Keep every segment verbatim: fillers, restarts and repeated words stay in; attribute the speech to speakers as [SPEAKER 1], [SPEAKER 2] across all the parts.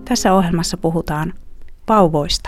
[SPEAKER 1] Tässä ohjelmassa puhutaan vauvoista.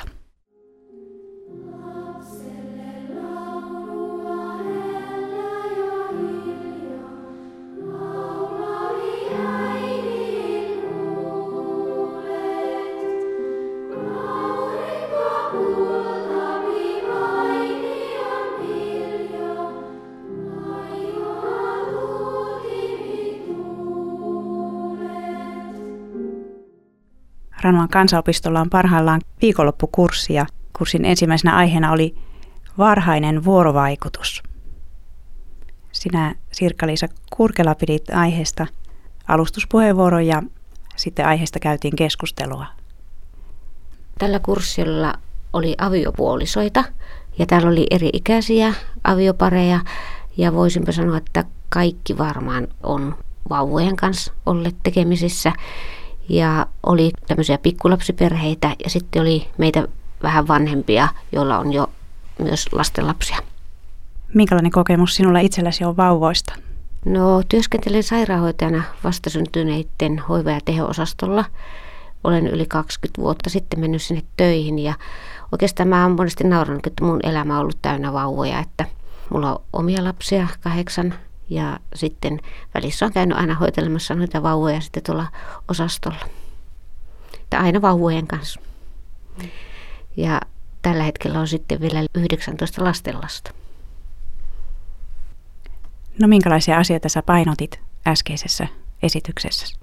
[SPEAKER 1] Ranuan kansanopistolla on parhaillaan viikonloppukurssi ja kurssin ensimmäisenä aiheena oli varhainen vuorovaikutus. Sinä, Sirkka-Liisa Kurkela, pidit aiheesta alustuspuheenvuoron ja sitten aiheesta käytiin keskustelua.
[SPEAKER 2] Tällä kurssilla oli aviopuolisoita ja täällä oli eri-ikäisiä aviopareja ja voisinpä sanoa, että kaikki varmaan on vauvojen kanssa olleet tekemisissä. Ja oli tämmöisiä pikkulapsiperheitä ja sitten oli meitä vähän vanhempia, joilla on jo myös lastenlapsia.
[SPEAKER 1] Minkälainen kokemus sinulla itselläsi on vauvoista?
[SPEAKER 2] No, työskentelen sairaanhoitajana vastasyntyneiden hoiva- ja teho-osastolla. Olen yli kaksikymmentä vuotta sitten mennyt sinne töihin ja oikeastaan mä oon monesti naurannut, että mun elämä on ollut täynnä vauvoja, että mulla on omia lapsia, kahdeksan. Ja sitten välissä on käynyt aina hoitelemassa noita vauvoja sitten tuolla osastolla. Ja aina vauvojen kanssa. Ja tällä hetkellä on sitten vielä yhdeksäntoista lastenlasta.
[SPEAKER 1] No minkälaisia asioita sä painotit äskeisessä esityksessä?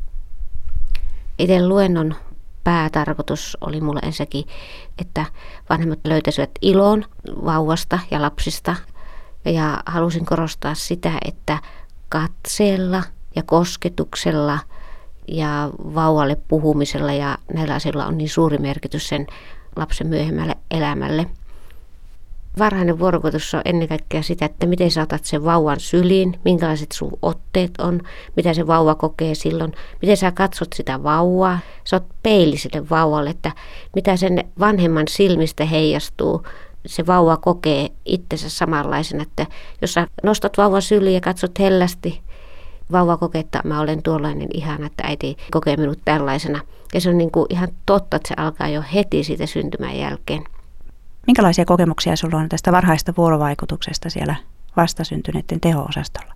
[SPEAKER 2] Itse luennon päätarkoitus oli mulle ensinnäkin, että vanhemmat löytäisivät ilon vauvasta ja lapsista. Ja halusin korostaa sitä, että katseella ja kosketuksella ja vauvalle puhumisella ja näillä asioilla on niin suuri merkitys sen lapsen myöhemmälle elämälle. Varhainen vuorovaikutus on ennen kaikkea sitä, että miten sä otat sen vauvan syliin, minkälaiset sun otteet on, mitä se vauva kokee silloin, miten sä katsot sitä vauvaa. Sä oot peili sille vauvalle, että mitä sen vanhemman silmistä heijastuu. Se vauva kokee itsensä samanlaisena, että jos sä nostat vauvan syliin ja katsot hellästi, vauva kokee, että mä olen tuollainen ihana, että äiti kokee minut tällaisena. Ja se on niin kuin ihan totta, että se alkaa jo heti siitä syntymän jälkeen.
[SPEAKER 1] Minkälaisia kokemuksia sulla on tästä varhaista vuorovaikutuksesta siellä vastasyntyneiden teho-osastolla?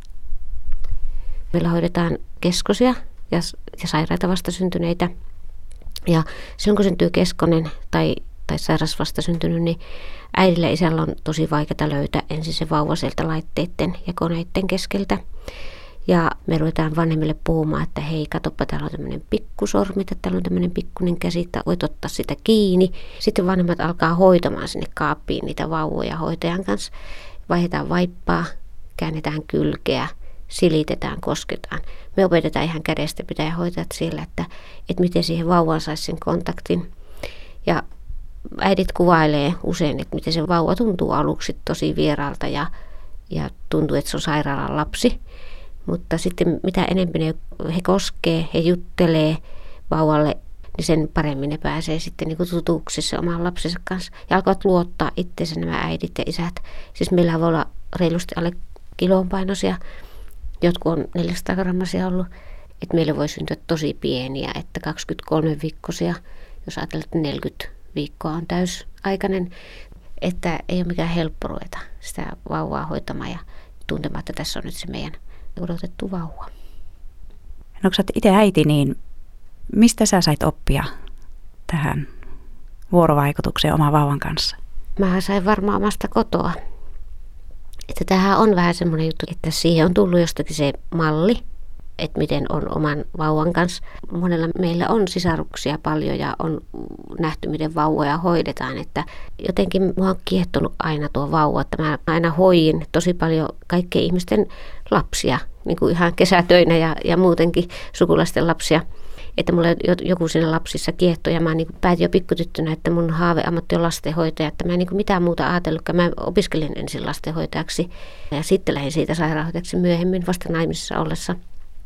[SPEAKER 2] Meillä hoidetaan keskosia ja, ja sairaita vastasyntyneitä. Ja silloin kun syntyy keskonen tai tai sairas vastasyntynyt, niin äidillä ja isällä on tosi vaikeaa löytää ensin se vauva sieltä laitteiden ja koneiden keskeltä. Ja me ruvetaan vanhemmille puhumaan, että hei, katoppa, täällä on tämmöinen pikkusormi, että täällä on tämmöinen pikkuinen käsi, että voit ottaa sitä kiinni. Sitten vanhemmat alkaa hoitamaan sinne kaappiin niitä vauvoja hoitajan kanssa. Vaihdetaan vaippaa, käännetään kylkeä, silitetään, kosketaan. Me opetetaan ihan kädestä pitää hoitajat siellä, että, että miten siihen vauvaan saisi sen kontaktin. Ja äidit kuvailee usein, että miten se vauva tuntuu aluksi tosi vieraalta ja, ja tuntuu, että se on sairaalan lapsi. Mutta sitten mitä enemmän ne, he koskee, he juttelee vauvalle, niin sen paremmin ne pääsee sitten niin kuin tutuksi se oman lapsensa kanssa. Ja alkavat luottaa itseensä nämä äidit ja isät. Siis meillä voi olla reilusti alle kilon painoisia, jotkut on neljäsataa grammasia ollut. Että meillä voi syntyä tosi pieniä, että kaksikymmentäkolme viikkoisia, jos ajatellaan, että neljäkymmentä viikkoa on täysaikainen, että ei ole mikään helppo ruveta sitä vauvaa hoitamaan ja tuntemaan, että tässä on nyt se meidän odotettu vauva.
[SPEAKER 1] No kun sä oot itse äiti, niin mistä sä sait oppia tähän vuorovaikutukseen oman vauvan kanssa?
[SPEAKER 2] Mä sain varmaan omasta kotoa. Että tämähän on vähän semmoinen juttu, että siihen on tullut jostakin se malli, että miten on oman vauvan kanssa. Monella meillä on sisaruksia paljon ja on nähty, miten vauvoja hoidetaan. Että jotenkin mua on kiehtonut aina tuo vauva, että mä aina hoidin tosi paljon kaikkien ihmisten lapsia, niin kuin ihan kesätöinä ja, ja muutenkin sukulaisten lapsia. Että mulla joku siinä lapsissa kiehtoi ja mä niin päätin jo pikkutyttönä, että mun haaveammatti on lastenhoitaja. Että mä en niin mitään muuta ajatellutkaan. Mä opiskelin ensin lastenhoitajaksi ja sitten lähdin siitä sairaanhoitajaksi myöhemmin vasta naimisissa ollessa.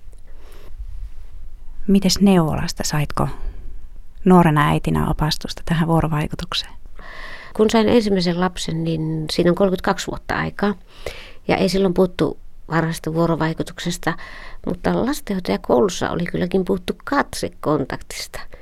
[SPEAKER 1] Mites neuvolasta? Saitko nuorena äitinä opastusta tähän vuorovaikutukseen?
[SPEAKER 2] Kun sain ensimmäisen lapsen, niin siinä on kolmekymmentäkaksi vuotta aikaa. Ja ei silloin puhuttu varhaisesta vuorovaikutuksesta, mutta lastenhoitajakoulussa oli kylläkin puhuttu katsekontaktista.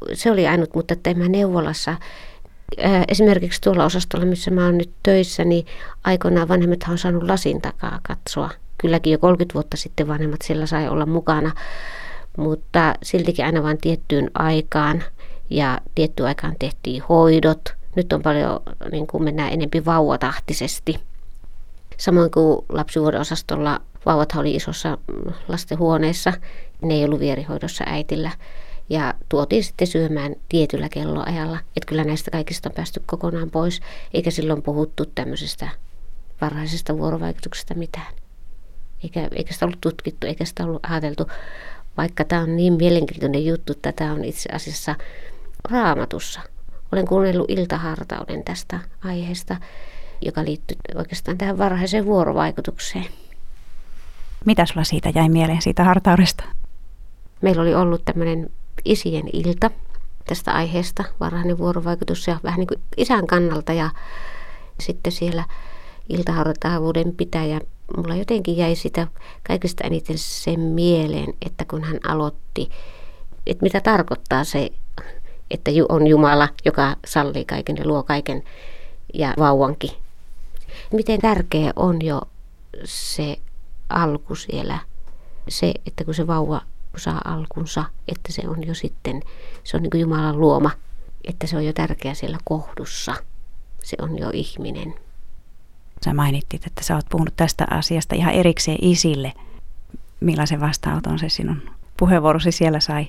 [SPEAKER 2] se oli ainut, mutta että en mä neuvolassa. Esimerkiksi tuolla osastolla, missä mä oon nyt töissä, niin aikoinaan vanhemmat on saanut lasin takaa katsoa. Kylläkin jo kolmekymmentä vuotta sitten vanhemmat siellä sai olla mukana, mutta siltikin aina vain tiettyyn aikaan ja tiettyyn aikaan tehtiin hoidot. Nyt on paljon, niin kuin mennään enempi vauvatahtisesti. Samoin kuin lapsivuodeosastolla vauvathan oli isossa lastenhuoneessa, ne ei ollut vierihoidossa äitillä. Ja tuotiin sitten syömään tietyllä kelloajalla. Että kyllä näistä kaikista on päästy kokonaan pois, eikä silloin puhuttu tämmöisestä varhaisesta vuorovaikutuksesta mitään. Eikä, eikä sitä ollut tutkittu, eikä sitä ollut ajateltu, vaikka tämä on niin mielenkiintoinen juttu, että tämä on itse asiassa Raamatussa. Olen kuunnellut iltahartauden tästä aiheesta, joka liittyy oikeastaan tähän varhaiseen vuorovaikutukseen.
[SPEAKER 1] Mitä sulla siitä jäi mieleen siitä hartaudesta?
[SPEAKER 2] Meillä oli ollut tämmöinen isien ilta tästä aiheesta, varhainen vuorovaikutus ja vähän niin kuin isän kannalta. Ja sitten siellä iltahartauden pitäjä, mulla jotenkin jäi sitä kaikista eniten sen mieleen, että kun hän aloitti, että mitä tarkoittaa se, että on Jumala, joka sallii kaiken ja luo kaiken ja vauvankin. Miten tärkeä on jo se alku siellä, se, että kun se vauva saa alkunsa, että se on jo sitten, se on niin kuin Jumalan luoma, että se on jo tärkeä siellä kohdussa. Se on jo ihminen.
[SPEAKER 1] Sä mainittit, että sä oot puhunut tästä asiasta ihan erikseen isille. Millaisen vastaanoton se sinun puheenvuorosi siellä sai?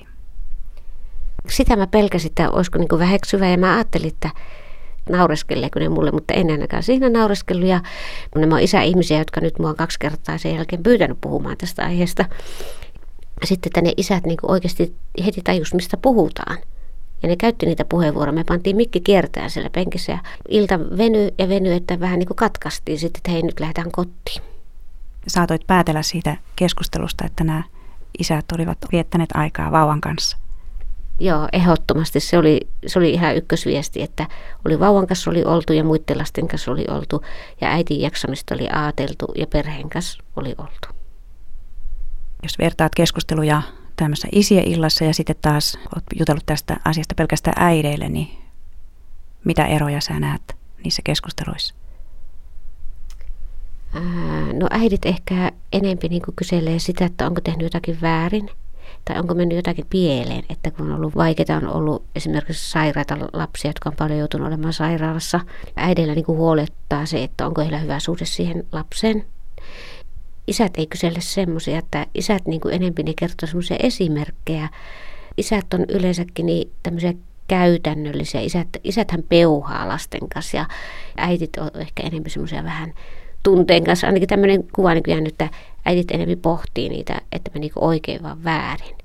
[SPEAKER 2] Sitä mä pelkäsin, että olisiko niin kuin väheksyvä ja mä ajattelin, että naureskeleeko ne mulle, mutta en ainakaan siinä naureskellut. Ja nämä on isäihmisiä, jotka nyt mua on kaksi kertaa sen jälkeen pyytänyt puhumaan tästä aiheesta. Sitten että ne isät niin kuin oikeasti heti tajus, mistä puhutaan. Ja ne käytti niitä puheenvuoroja. Me pantiin mikki kiertään siellä penkissä ja ilta venyi ja venyi, että vähän niin kuin katkaistiin sitten, että hei, nyt lähdetään kotiin.
[SPEAKER 1] Saatoit päätellä siitä keskustelusta, että nämä isät olivat viettäneet aikaa vauvan kanssa.
[SPEAKER 2] Joo, ehdottomasti. Se oli, se oli ihan ykkösviesti, että oli vauvan kanssa oli oltu ja muiden lasten kanssa oli oltu. Ja äitin jaksamista oli ajateltu ja perheen kanssa oli oltu.
[SPEAKER 1] Jos vertaat keskusteluja tämmöisessä isien illassa ja sitten taas olet jutellut tästä asiasta pelkästään äideille, niin mitä eroja sä näet niissä keskusteluissa?
[SPEAKER 2] Ää, no äidit ehkä enempi niin kuin kyselee sitä, että onko tehnyt jotakin väärin tai onko mennyt jotakin pieleen. Että kun on ollut vaikeaa, on ollut esimerkiksi sairaita lapsia, jotka on paljon joutunut olemaan sairaalassa. Äidillä niin kuin huolettaa se, että onko heillä hyvä suhde siihen lapseen. Isät ei kysele semmoisia, että isät niin kuin enempi ne kertoo semmoisia esimerkkejä. Isät on yleensäkin niin tämmöisiä käytännöllisiä. Isät, isäthän peuhaa lasten kanssa ja äitit on ehkä enemmän semmoisia vähän tunteen kanssa. Ainakin tämmöinen kuva niin jäänyt, että äidit enemmän pohtii niitä, että me niin oikein vaan väärin.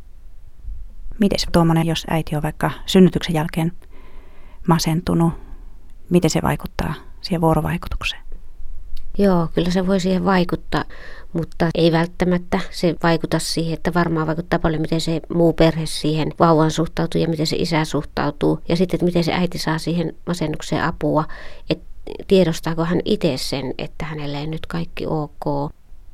[SPEAKER 1] Miten se tuommoinen, jos äiti on vaikka synnytyksen jälkeen masentunut, miten se vaikuttaa siihen vuorovaikutukseen?
[SPEAKER 2] Joo, kyllä se voi siihen vaikuttaa, mutta ei välttämättä se vaikuta siihen, että varmaan vaikuttaa paljon, miten se muu perhe siihen vauvan suhtautuu ja miten se isä suhtautuu. Ja sitten, että miten se äiti saa siihen masennukseen apua, että tiedostaako hän itse sen, että hänelle ei nyt kaikki ok.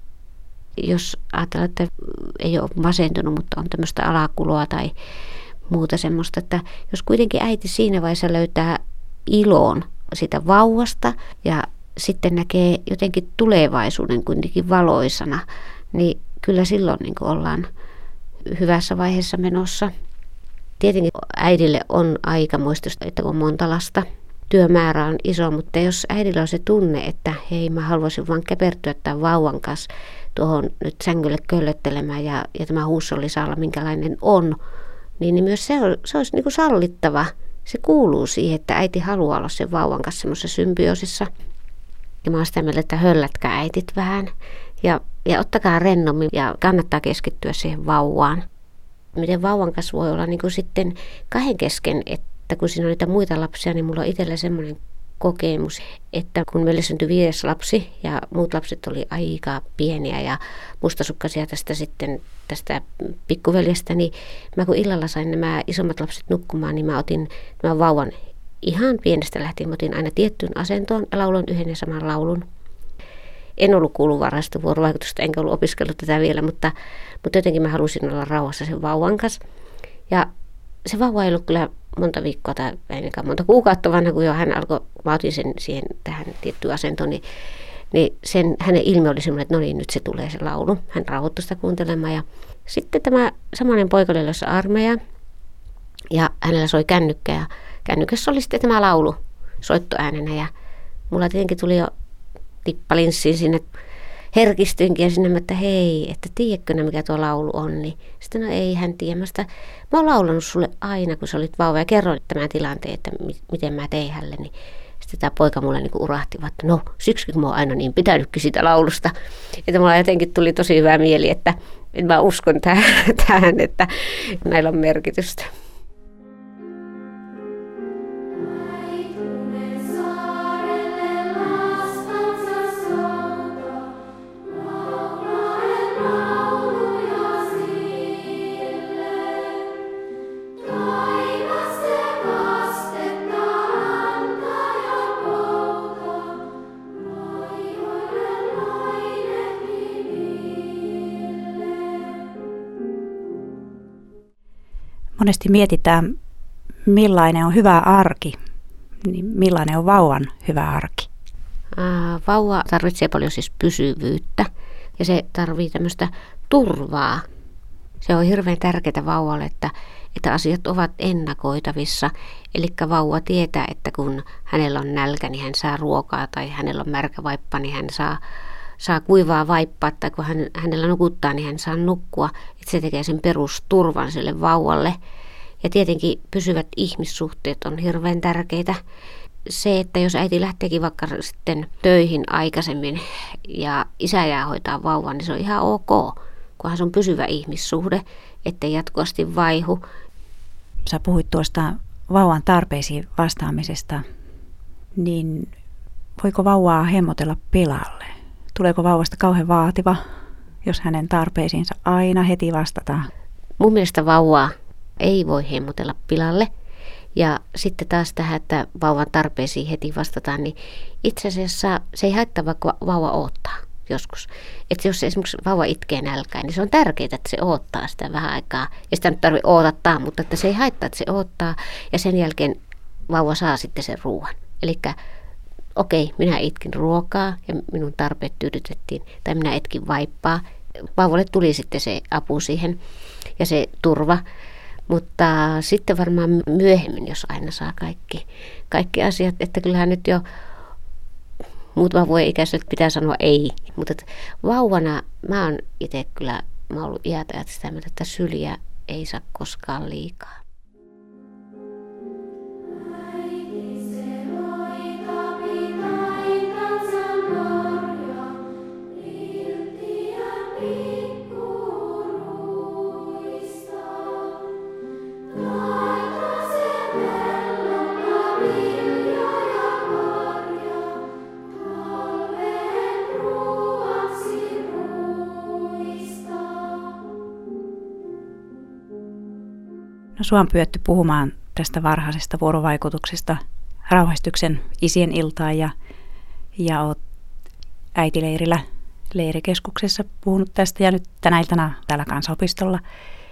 [SPEAKER 2] Jos ajatellaan, että ei ole masentunut, mutta on tämmöistä alakuloa tai muuta semmoista, että jos kuitenkin äiti siinä vaiheessa löytää ilon sitä vauvasta ja sitten näkee jotenkin tulevaisuuden kuitenkin valoisana, niin kyllä silloin niin kuin ollaan hyvässä vaiheessa menossa. Tietenkin äidille on aikamoista, että on monta lasta. Työmäärä on iso, mutta jos äidillä on se tunne, että hei, mä haluaisin vaan käpertyä tämän vauvan kanssa tuohon nyt sängylle köllöttelemään ja, ja tämä huusholli saa olla minkälainen on, niin, niin myös se, on, se olisi niin kuin sallittava. Se kuuluu siihen, että äiti haluaa olla sen vauvan kanssa semmoisessa symbioosissa. Ja mä oon sitä mieltä, että höllätkää äitit vähän ja, ja ottakaa rennommin ja kannattaa keskittyä siihen vauvaan. Miten vauvan kanssa voi olla niin kuin sitten kahden kesken, että kun siinä on niitä muita lapsia, niin mulla on itsellä semmoinen kokemus, että kun meille syntyi viides lapsi ja muut lapset oli aika pieniä ja mustasukkaisia tästä sitten tästä pikkuveljestä, niin mä kun illalla sain nämä isommat lapset nukkumaan, niin mä otin tämän vauvan ihan pienestä lähtien, mä otin aina tiettyyn asentoon ja lauloin yhden ja saman laulun. En ollut kuullut varhaista vuorovaikutusta, enkä ollut opiskellut tätä vielä, mutta, mutta jotenkin mä halusin olla rauhassa sen vauvan kanssa. Ja se vauva ei ollut kyllä monta viikkoa tai ainakaan monta kuukautta vanha, kun jo hän alkoi, mä otin sen siihen tähän tiettyyn asentoon, niin, niin sen, hänen ilme oli semmoinen, että no niin, nyt se tulee se laulu. Hän rauhoittui sitä kuuntelemaan ja sitten tämä samainen poika oli jossa armeija ja hänellä soi kännykkä ja kännykässä oli sitten tämä laulu soittoäänenä ja mulla tietenkin tuli jo tippalinssiin sinne, herkistyinkin ja sinne, että hei, että tiedätkö ne, mikä tuo laulu on, niin sitten no ei hän tiedä. Mä, sitä, mä oon laulanut sulle aina, kun sä olit vauva ja kerroin tämän tilanteen, että mi- miten mä tein hälle, niin sitten tämä poika mulle niin kuin urahti, että no siksi kun mä oon aina niin pitänytkin siitä laulusta, että mulla jotenkin tuli tosi hyvä mieli, että, että mä uskon tähän, että näillä on merkitystä.
[SPEAKER 1] Monesti mietitään, millainen on hyvä arki, niin millainen on vauvan hyvä arki?
[SPEAKER 2] Ää, vauva tarvitsee paljon siis pysyvyyttä ja se tarvitsee tämmöistä turvaa. Se on hirveän tärkeää vauvalle, että, että asiat ovat ennakoitavissa. Eli vauva tietää, että kun hänellä on nälkä, niin hän saa ruokaa tai hänellä on märkä vaippa, niin hän saa, saa kuivaa vaippaa tai kun hän, hänellä nukuttaa, niin hän saa nukkua. Että se tekee sen perusturvan sille vauvalle. Ja tietenkin pysyvät ihmissuhteet on hirveän tärkeitä. Se, että jos äiti lähteekin vaikka sitten töihin aikaisemmin ja isä jää hoitaa vauvan, niin se on ihan ok, kunhan se on pysyvä ihmissuhde, ettei jatkuvasti vaihu.
[SPEAKER 1] Sä puhuit tuosta vauvan tarpeisiin vastaamisesta, niin voiko vauvaa hemmotella pilalle? Tuleeko vauvasta kauhean vaativa, jos hänen tarpeisiinsa aina heti vastataan?
[SPEAKER 2] Mun mielestä vauvaa ei voi hemmotella pilalle. Ja sitten taas tähän, että vauvan tarpeisiin heti vastataan, niin itse asiassa se ei haittaa, vaikka vauva odottaa joskus. Että jos esimerkiksi vauva itkee nälkään, niin se on tärkeää, että se odottaa sitä vähän aikaa. Ja sitä nyt tarvitse odottaa, mutta että se ei haittaa, että se odottaa. Ja sen jälkeen vauva saa sitten sen ruoan. Eli okei, minä itkin ruokaa ja minun tarpeet tyydytettiin. Tai minä itkin vaippaa. Vauvalle tuli sitten se apu siihen ja se turva. Mutta sitten varmaan myöhemmin, jos aina saa kaikki, kaikki asiat, että kyllähän nyt jo muutama vuoden ikäiset pitää sanoa ei. Mutta vauvana mä oon itse kyllä, mä oon ollut iät ajat sitä mieltä, että syliä ei saa koskaan liikaa.
[SPEAKER 1] No, sua on pyydetty puhumaan tästä varhaisesta vuorovaikutuksesta rauhaistuksen isien iltaan ja, ja oot äitileirillä leirikeskuksessa puhunut tästä ja nyt tänä iltana täällä Kansaopistolla.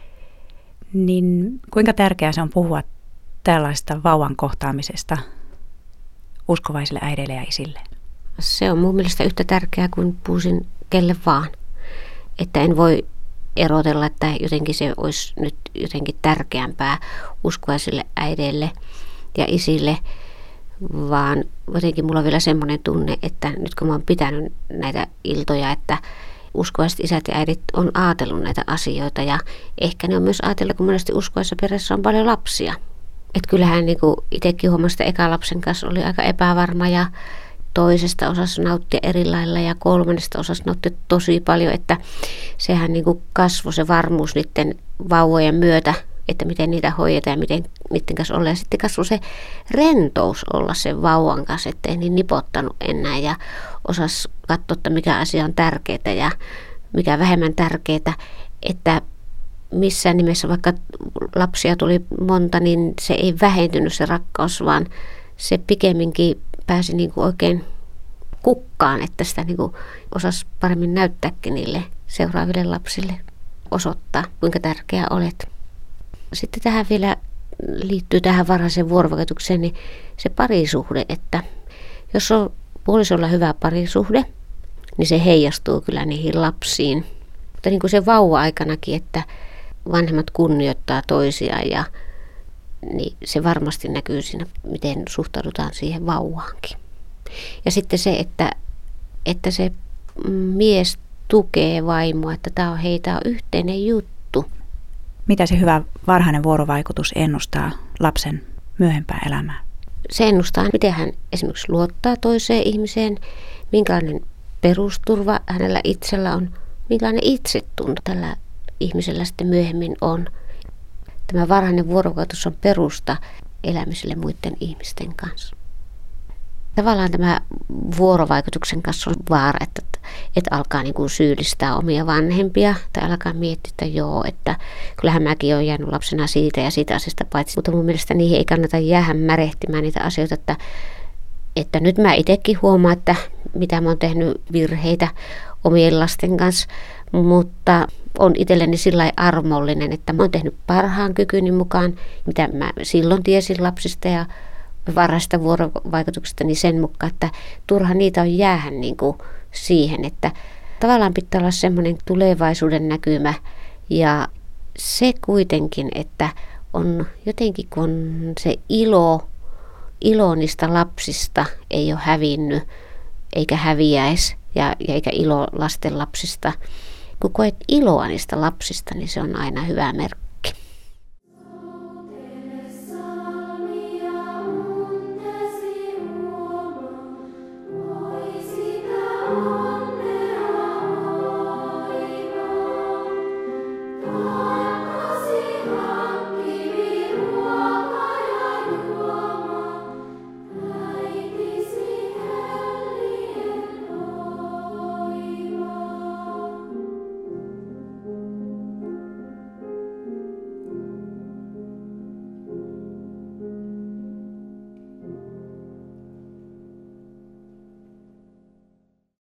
[SPEAKER 1] Niin kuinka tärkeää se on puhua tällaista vauvan kohtaamisesta uskovaisille äideille ja isille?
[SPEAKER 2] Se on mun mielestä yhtä tärkeää kuin puhuisin kelle vaan. Että en voi erotella, että jotenkin se olisi nyt jotenkin tärkeämpää uskovaisille äideille ja isille, vaan jotenkin mulla on vielä semmoinen tunne, että nyt kun mä oon pitänyt näitä iltoja, että uskovaiset isät ja äidit on ajatellut näitä asioita ja ehkä ne on myös ajatellut, kun monesti uskovaisessa perheessä on paljon lapsia. Että kyllähän niin kuin itsekin huomasi, että eka lapsen kanssa oli aika epävarma ja toisesta osassa nauttia eri lailla ja kolmannesta osassa nauttia tosi paljon, että sehän niin kuin kasvoi se varmuus niiden vauvojen myötä, että miten niitä hoidetaan ja miten niiden kanssa olla. Ja sitten kasvoi se rentous olla sen vauvan kanssa, ettei niin nipottanut enää ja osasi katsoa, että mikä asia on tärkeää ja mikä vähemmän tärkeää, että missään nimessä vaikka lapsia tuli monta, niin se ei vähentynyt se rakkaus, vaan se pikemminkin pääsi niin kuin oikein kukkaan, että sitä niin kuin osasi paremmin näyttääkin niille seuraaville lapsille, osoittaa, kuinka tärkeä olet. Sitten tähän vielä liittyy tähän varhaiseen vuorovaikutukseen, niin se parisuhde, että jos on puolisolla hyvä parisuhde, niin se heijastuu kyllä niihin lapsiin. Mutta niin kuin se vauva-aikanakin, että vanhemmat kunnioittaa toisiaan ja niin se varmasti näkyy siinä, miten suhtaudutaan siihen vauvaankin. Ja sitten se, että, että se mies tukee vaimoa, että tämä on heitä on yhteinen juttu.
[SPEAKER 1] Mitä se hyvä varhainen vuorovaikutus ennustaa lapsen myöhempää elämää?
[SPEAKER 2] Se ennustaa, miten hän esimerkiksi luottaa toiseen ihmiseen, minkälainen perusturva hänellä itsellä on, minkälainen itsetunto tällä ihmisellä sitten myöhemmin on. Tämä varhainen vuorovaikutus on perusta elämiselle muiden ihmisten kanssa. Tavallaan tämä vuorovaikutuksen kanssa on vaara, että, että alkaa niin kuin syyllistää omia vanhempia tai alkaa miettiä, että joo, että kyllähän mäkin olen jäänyt lapsena siitä ja siitä asiasta paitsi. Mutta mun mielestä niihin ei kannata jäädä märehtimään niitä asioita, että, että nyt mä itsekin huomaan, että mitä mä oon tehnyt virheitä omien lasten kanssa, mutta on itselleni sillä lailla armollinen, että mä oon tehnyt parhaan kykyni mukaan, mitä mä silloin tiesin lapsista ja varhaisesta vuorovaikutuksesta, niin sen mukaan, että turha niitä on jäädä niin kuin siihen, että tavallaan pitää olla semmoinen tulevaisuuden näkymä ja se kuitenkin, että on jotenkin kun se ilo, ilo niistä lapsista ei ole hävinnyt eikä häviäisi ja, ja eikä ilo lasten lapsista. Kun koet iloa niistä lapsista, niin se on aina hyvä merkki.